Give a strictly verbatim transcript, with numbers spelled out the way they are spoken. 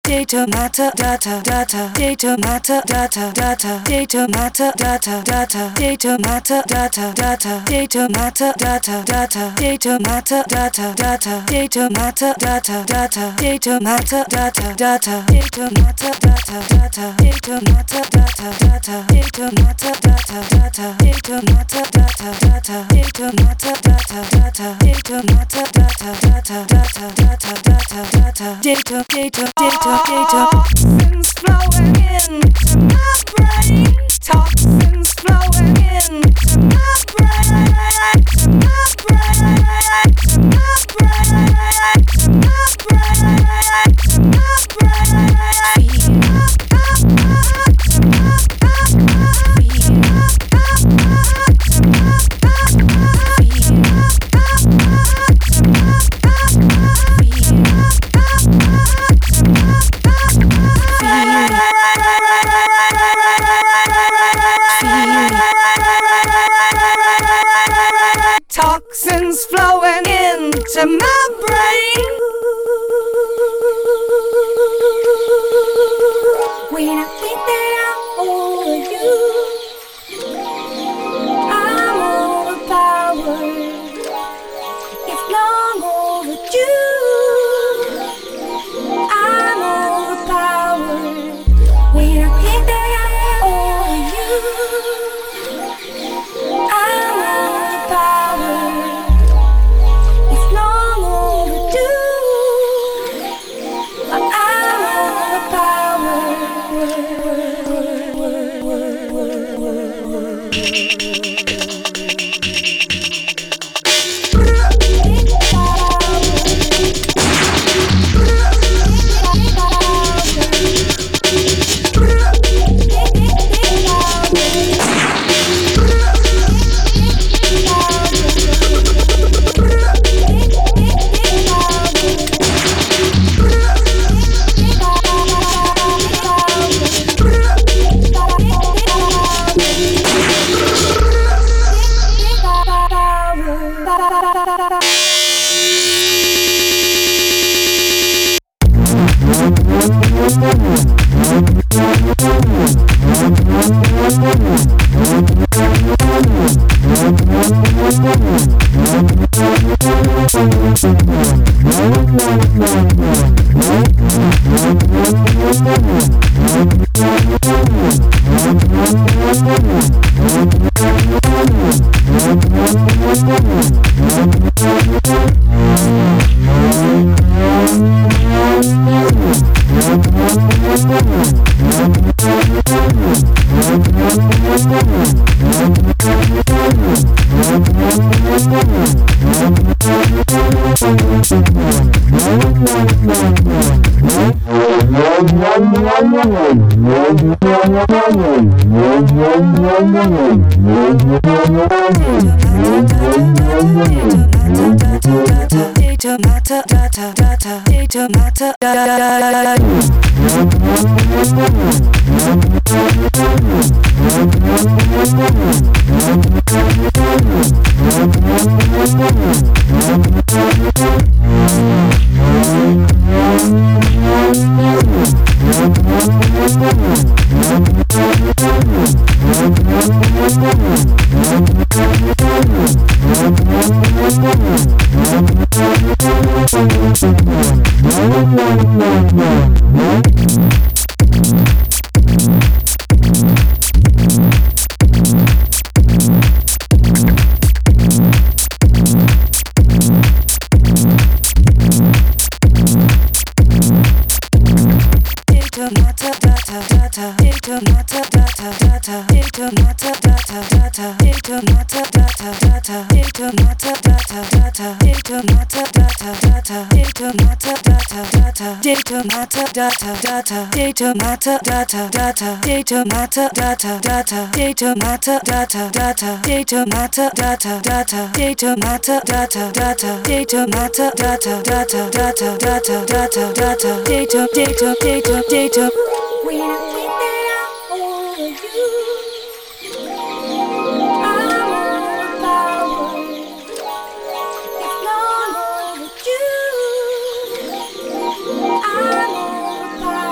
data matter data data data matter data data data matter data data data matter data data data matter data data data matter data data data matter data data data matter data data data matter data data data matter data data data matter data data data matter data data data matter data data data matter data data data data data data data data data data toxins flowing into my brain, toxins flowing into my brain, to my brain, to my brain, to my brain, to my brain, feeding up, up, up, to my, up, up, feeding up, up, up, to my, up, up, feeding up, up, up, to my, up, up, feeding up, up, up, to my, up, up, feeding toxins flowing into my brain. When I think that I'm over you, I'm overpowered. It's long overdue. I'm overpowered. When I think that I'm over you, I'm overpowered. It's long overdue, but I'm data matter data data data matter data data matter data data data matter data data data matter data data data matter data data data matter data data data matter data data data matter data data data data data data data data data data when I think that I'm over you, I'm overpowered. It's long overdue. I'm overpowered.